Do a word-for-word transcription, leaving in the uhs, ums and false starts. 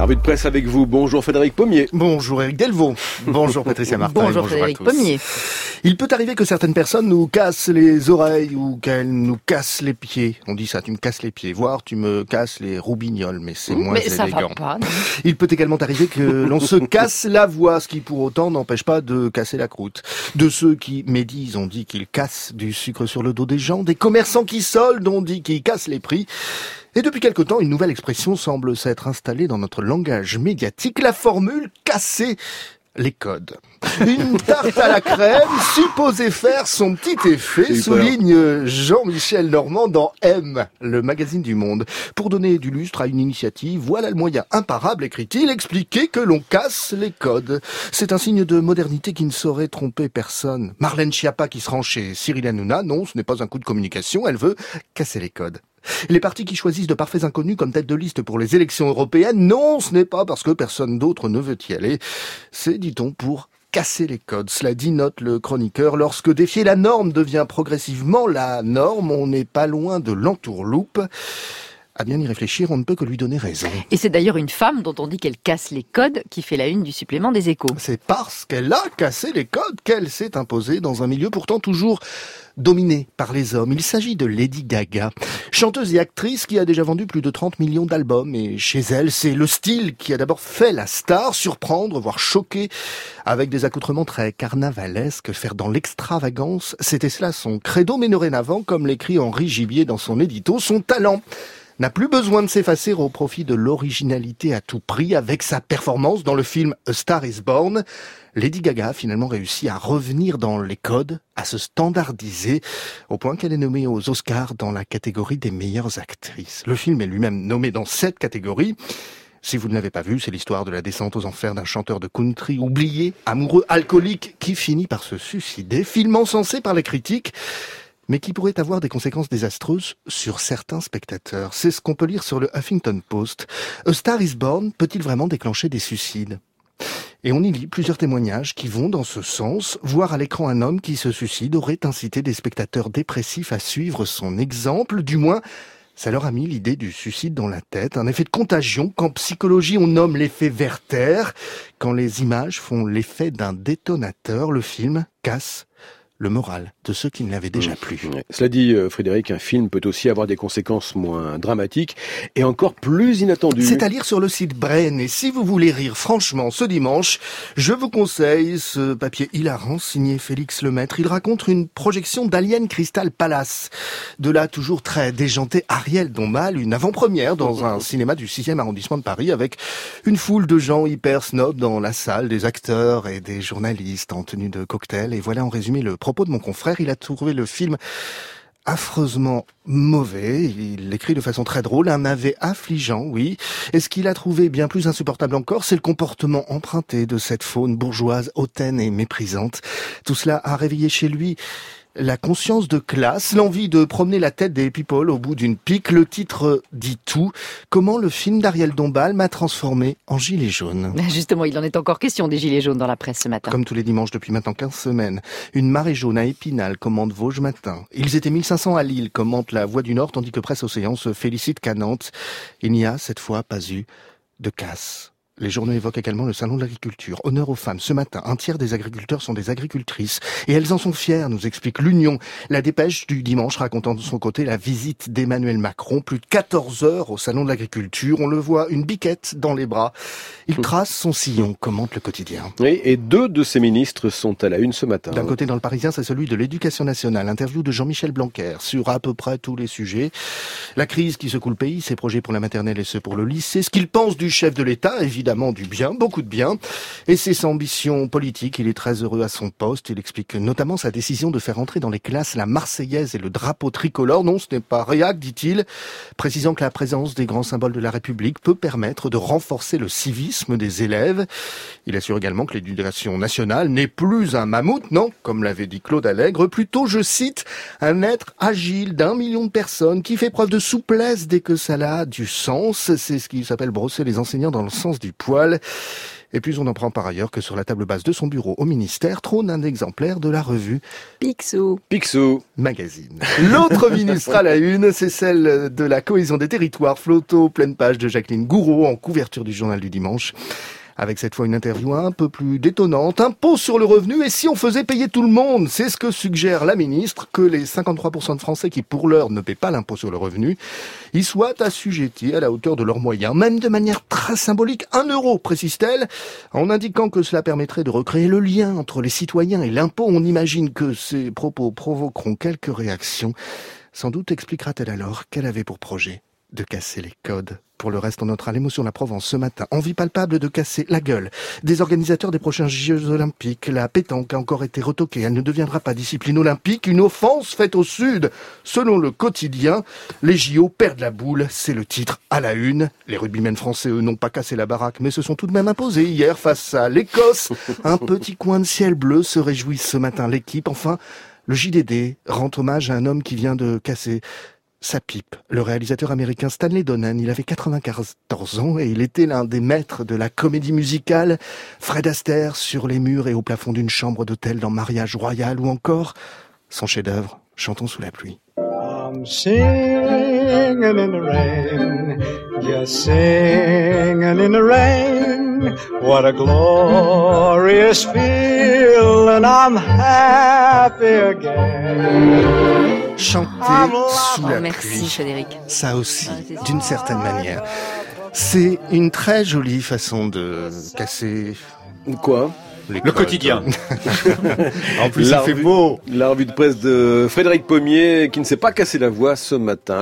La revue de presse avec vous. Bonjour Frédéric Pommier. Bonjour Éric Delvaux. Bonjour Patricia Martin. Bonjour, bonjour Frédéric Pommier. Il peut arriver que certaines personnes nous cassent les oreilles ou qu'elles nous cassent les pieds. On dit ça, tu me casses les pieds. Voire tu me casses les roubignoles, mais c'est moins mais élégant. ça va pas, non. Il peut également arriver que l'on se casse la voix, ce qui pour autant n'empêche pas de casser la croûte. De ceux qui médisent, on dit qu'ils cassent du sucre sur le dos des gens. Des commerçants qui soldent, on dit qu'ils cassent les prix. Et depuis quelque temps, une nouvelle expression semble s'être installée dans notre langage médiatique, la formule « casser les codes ». Une tarte à la crème supposée faire son petit effet, souligne Jean-Michel Normand dans M, le magazine du Monde. Pour donner du lustre à une initiative, voilà le moyen imparable, écrit-il, expliquer que l'on casse les codes. C'est un signe de modernité qui ne saurait tromper personne. Marlène Schiappa qui se rend chez Cyril Hanouna, non, ce n'est pas un coup de communication, elle veut casser les codes. Les partis qui choisissent de parfaits inconnus comme tête de liste pour les élections européennes, non, ce n'est pas parce que personne d'autre ne veut y aller. C'est, dit-on, pour casser les codes. Cela dit, note le chroniqueur, lorsque défier la norme devient progressivement la norme, on n'est pas loin de l'entourloupe. À bien y réfléchir, on ne peut que lui donner raison. Et c'est d'ailleurs une femme dont on dit qu'elle casse les codes qui fait la une du supplément des Échos. C'est parce qu'elle a cassé les codes qu'elle s'est imposée dans un milieu pourtant toujours dominé par les hommes. Il s'agit de Lady Gaga, chanteuse et actrice qui a déjà vendu plus de trente millions d'albums. Et chez elle, c'est le style qui a d'abord fait la star, surprendre, voire choquer, avec des accoutrements très carnavalesques, faire dans l'extravagance. C'était cela son credo, mais dorénavant, comme l'écrit Henri Gibier dans son édito, son talent n'a plus besoin de s'effacer au profit de l'originalité à tout prix. Avec sa performance dans le film A Star is Born, Lady Gaga a finalement réussi à revenir dans les codes, à se standardiser, au point qu'elle est nommée aux Oscars dans la catégorie des meilleures actrices. Le film est lui-même nommé dans cette catégorie. Si vous ne l'avez pas vu, c'est l'histoire de la descente aux enfers d'un chanteur de country oublié, amoureux, alcoolique, qui finit par se suicider. Film encensé par les critiques, mais qui pourrait avoir des conséquences désastreuses sur certains spectateurs. C'est ce qu'on peut lire sur le Huffington Post. A Star is Born peut-il vraiment déclencher des suicides ? Et on y lit plusieurs témoignages qui vont dans ce sens. Voir à l'écran un homme qui se suicide aurait incité des spectateurs dépressifs à suivre son exemple. Du moins, ça leur a mis l'idée du suicide dans la tête. Un effet de contagion qu'en psychologie on nomme l'effet Werther. Quand les images font l'effet d'un détonateur, le film casse le moral de ceux qui ne l'avaient déjà mmh. plus. Ouais. Cela dit, Frédéric, un film peut aussi avoir des conséquences moins dramatiques et encore plus inattendues. C'est à lire sur le site Brain. Et si vous voulez rire franchement ce dimanche, je vous conseille ce papier hilarant signé Félix Lemaître. Il raconte une projection d'Alien Crystal Palace. De là, toujours très déjanté, Ariel Dombal, une avant-première dans un cinéma du sixième arrondissement de Paris avec une foule de gens hyper snobs dans la salle, des acteurs et des journalistes en tenue de cocktail. Et voilà en résumé le propos de mon confrère. Il a trouvé le film affreusement mauvais. Il l'écrit de façon très drôle, un navet affligeant, oui. Et ce qu'il a trouvé bien plus insupportable encore, c'est le comportement emprunté de cette faune bourgeoise, hautaine et méprisante. Tout cela a réveillé chez lui la conscience de classe, l'envie de promener la tête des people au bout d'une pique. Le titre dit tout. Comment le film d'Ariel Dombal m'a transformé en gilet jaune. Justement, il en est encore question des gilets jaunes dans la presse ce matin. Comme tous les dimanches depuis maintenant quinze semaines. Une marée jaune à Épinal, commente Vosges Matin. Ils étaient mille cinq cents à Lille, commente La Voix du Nord, tandis que Presse Océan se félicite qu'à Nantes, il n'y a cette fois pas eu de casse. Les journaux évoquent également le salon de l'agriculture. Honneur aux femmes. Ce matin, un tiers des agriculteurs sont des agricultrices. Et elles en sont fières, nous explique l'Union. La dépêche du dimanche racontant de son côté la visite d'Emmanuel Macron. Plus de quatorze heures au salon de l'agriculture. On le voit, une biquette dans les bras. Il trace son sillon, commente le quotidien. Oui, et deux de ses ministres sont à la une ce matin. D'un côté, dans le Parisien, c'est celui de l'Éducation nationale. Interview de Jean-Michel Blanquer sur à peu près tous les sujets. La crise qui secoue le pays, ses projets pour la maternelle et ceux pour le lycée. Ce qu'il pense du chef de l'État, évidemment. Évidemment du bien, beaucoup de bien, et ses ambitions politiques. Il est très heureux à son poste. Il explique notamment sa décision de faire entrer dans les classes la Marseillaise et le drapeau tricolore. Non, ce n'est pas réac, dit-il, précisant que la présence des grands symboles de la République peut permettre de renforcer le civisme des élèves. Il assure également que l'éducation nationale n'est plus un mammouth, non, comme l'avait dit Claude Allègre, plutôt, je cite, un être agile d'un million de personnes qui fait preuve de souplesse dès que ça a du sens. C'est ce qui s'appelle brosser les enseignants dans le sens du poil. Et puis on apprend par ailleurs que sur la table basse de son bureau au ministère trône un exemplaire de la revue Picsou. Picsou. Magazine. L'autre ministre à la une, c'est celle de la cohésion des territoires, photo pleine page de Jacqueline Gouraud en couverture du journal du dimanche. Avec cette fois une interview un peu plus détonnante. Impôt sur le revenu, et si on faisait payer tout le monde? C'est ce que suggère la ministre, que les cinquante-trois pour cent de Français qui pour l'heure ne paient pas l'impôt sur le revenu, y soient assujettis à la hauteur de leurs moyens, même de manière très symbolique, un euro, précise-t-elle, en indiquant que cela permettrait de recréer le lien entre les citoyens et l'impôt. On imagine que ces propos provoqueront quelques réactions. Sans doute expliquera-t-elle alors qu'elle avait pour projet de casser les codes. Pour le reste, on notera l'émotion de la Provence ce matin. Envie palpable de casser la gueule des organisateurs des prochains Jeux Olympiques. La pétanque a encore été retoquée. Elle ne deviendra pas discipline olympique. Une offense faite au Sud. Selon le quotidien, les J O perdent la boule. C'est le titre à la une. Les rugbymen français, eux, n'ont pas cassé la baraque, mais se sont tout de même imposés hier face à l'Écosse. Un petit coin de ciel bleu se réjouit ce matin l'équipe. Enfin, le J D D rend hommage à un homme qui vient de casser sa pipe. Le réalisateur américain Stanley Donen, il avait quatre-vingt-quatorze ans et il était l'un des maîtres de la comédie musicale. Fred Astaire sur les murs et au plafond d'une chambre d'hôtel dans Mariage Royal, ou encore son chef-d'œuvre, Chantons sous la pluie. I'm singing in the rain, just singing in the rain. What a glorious feeling, I'm happy again. Chanter sous la Merci, pluie, Frédéric. ça aussi, Ah, c'est d'une certaine manière. C'est une très jolie façon de casser Quoi? les Le codes. quotidien. En plus, La il fait revue- beau. La revue de presse de Frédéric Pommier, qui ne s'est pas cassé la voix ce matin.